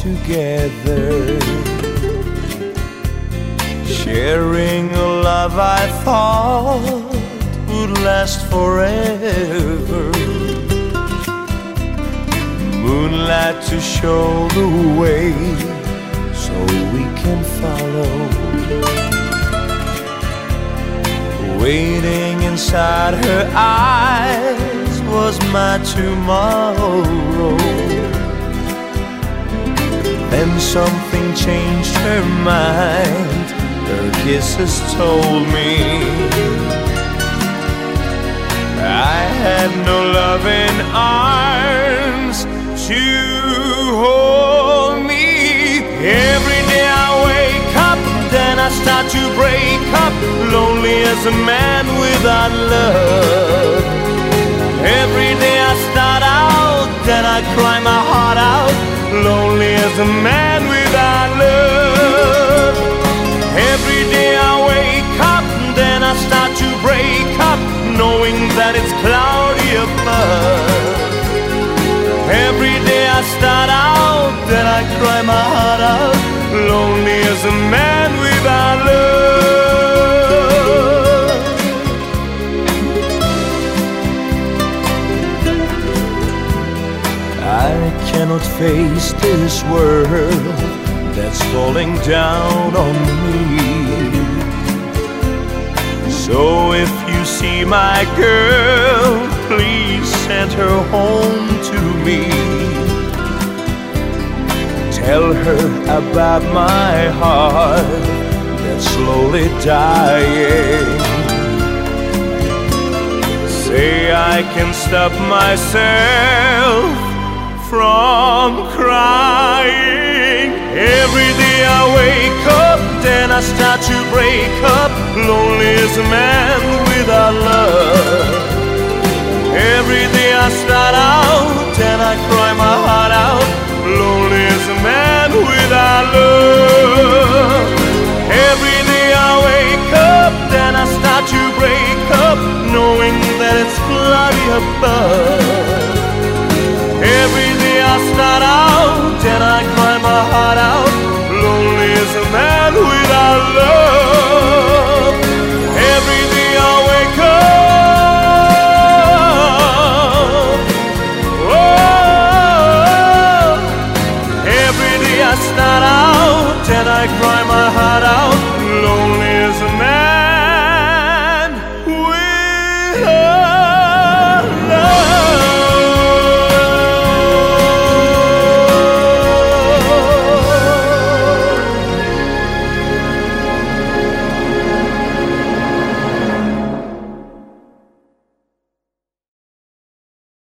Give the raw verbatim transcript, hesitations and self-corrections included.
together, sharing a love I thought would last forever. Moonlight to show the way so we can follow. Waiting inside her eyes was my tomorrow. Then something changed her mind. Her kisses told me I had no loving arms to hold me. Every day I wake up, then I start to break up, lonely as a man without love. Every day I start out, then I cry my heart out, lonely as a man without love. Every day I wake up, then I start to break up, knowing that it's cloudy above. Every day I start out, then I cry my heart out, lonely as a man without love. I cannot face this world that's falling down on me. So if you see my girl, please send her home to me. Tell her about my heart that's slowly dying. Say I can stop myself from crying. Every day I wake up, then I start to break up, lonely as a man without love. Every day I start out, and I cry my heart out, lonely as a man without love. Every day I wake up, then I start to break up, knowing that it's cloudy above. Every day I start out, and I cry my heart out, lonely as a man without love. Every day I wake up, oh, every day I start out, and I cry my